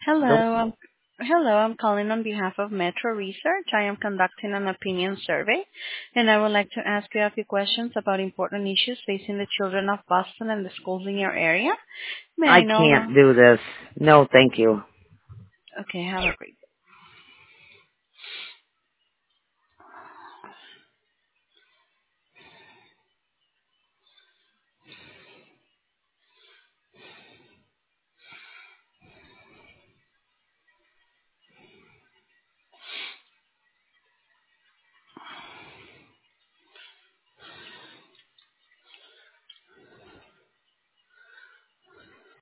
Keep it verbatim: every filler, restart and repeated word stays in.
Nope. Hello. Um, hello. I'm calling on behalf of Metro Research. I am conducting an opinion survey, and I would like to ask you a few questions about important issues facing the children of Boston and the schools in your area. May I I know can't how? do this. No, thank you. Okay, have a great